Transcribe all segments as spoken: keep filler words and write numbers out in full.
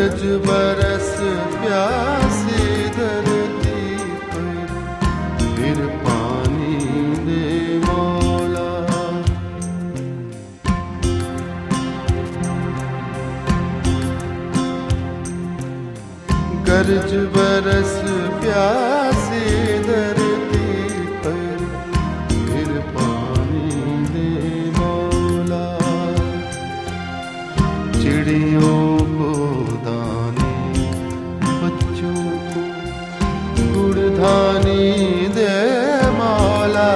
गरज बरस प्यासी धरती पर, फिर पानी दे मौला। गरज बरस प्यासी धरती पर, फिर पानी दे मौला। चिड़ियों को दाने, बच्चों को गुड़धानी दे मौला।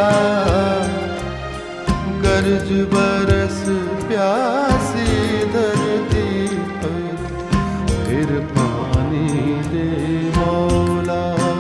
गरज बरस प्यासी धरती पर, फिर पानी दे मौला।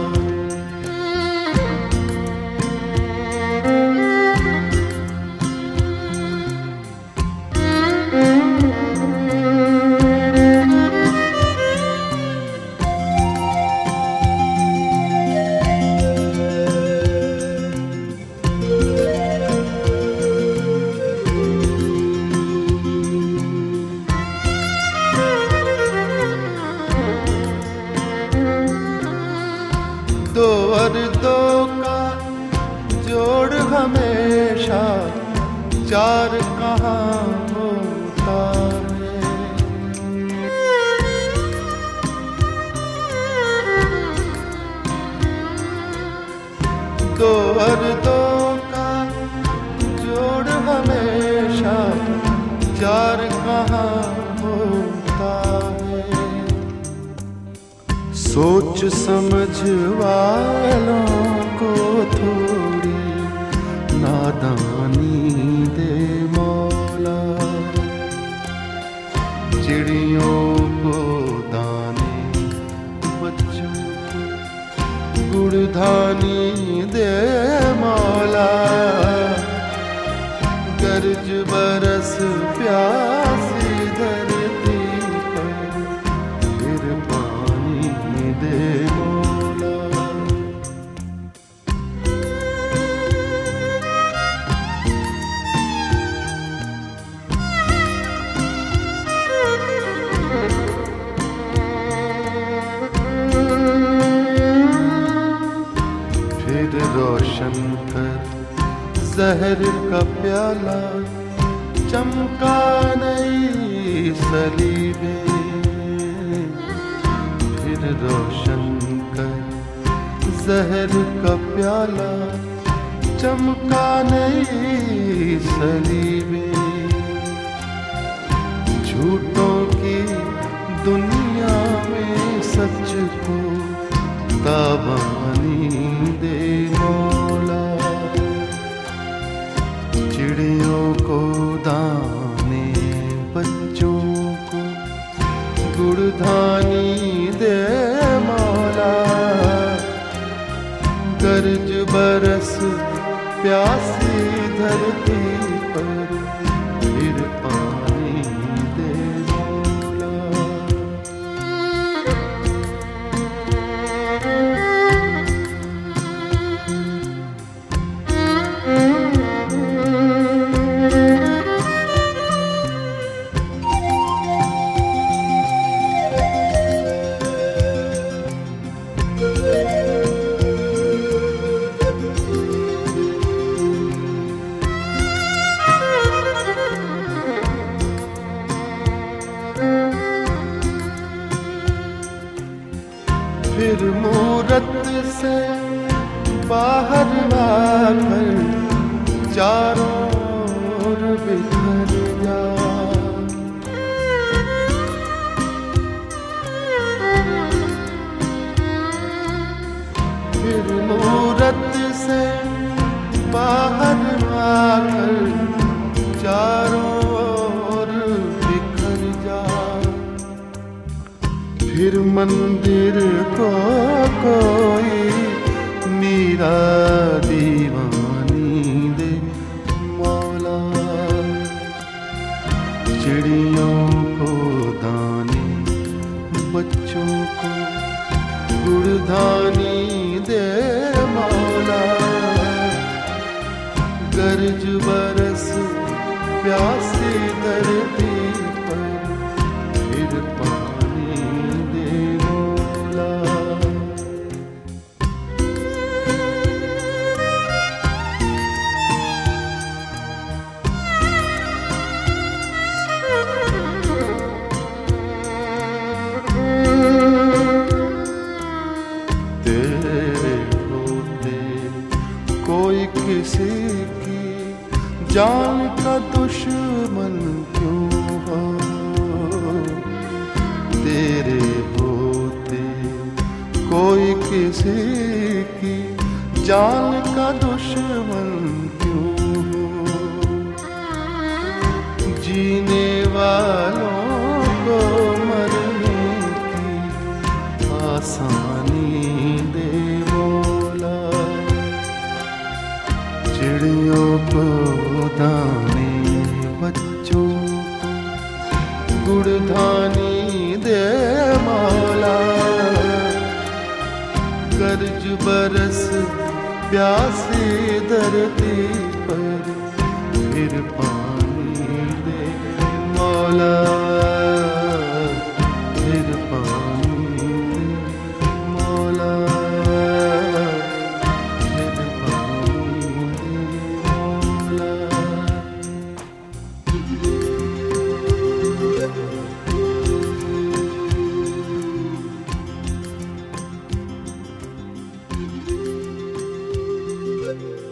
दो और दो का जोड़ हमेशा चार कहाँ होता है। दो और दो का जोड़ हमेशा चार कहाँ होता है। सोच समझ वालों को थोड़ी नादानी दे मौला। चिड़ियों को दाने, बच्चों को गुड़धानी दे मौला। गरज बरस प्यासी धरती पर, फिर पानी दे मौला। फिर रोशन कर जहर का प्याला, चमका नई सलीबे। फिर रोशन कर जहर का प्याला, चमका नई सलीबे। झूठों की दुनिया में सच को ताबानी दे मौला। चिड़ियों को दाने, बच्चों को गुड़धानी दे मौला। गरज बरस प्यासी धरती पर, फिर पानी दे मौला। फिर मूरत से बाहर आकर चारों ओर बिखर जा। फिर मूरत से बाहर आकर चारों ओर बिखर जा। फिर मंदिर को कोई मीरा दीवानी दे मौला। चिड़ियों को दाने, बच्चों को गुड़धानी दे मौला। गरज बरस प्यासी धरती पर, फिर पानी कोई किसी की जान का दुश्मन क्यों हो, तेरे होते कोई किसी की जान का दुश्मन क्यों हो। जीने वालों को मरने की आसानी दे मौला, चिड़ियों को दाने बच्चों को गुड़धानी दे मौला। गरज बरस प्यासी धरती पर फिर पानी दे मौला, फिर पानी दे मौला, फिर पानी दे मौला। Thank you.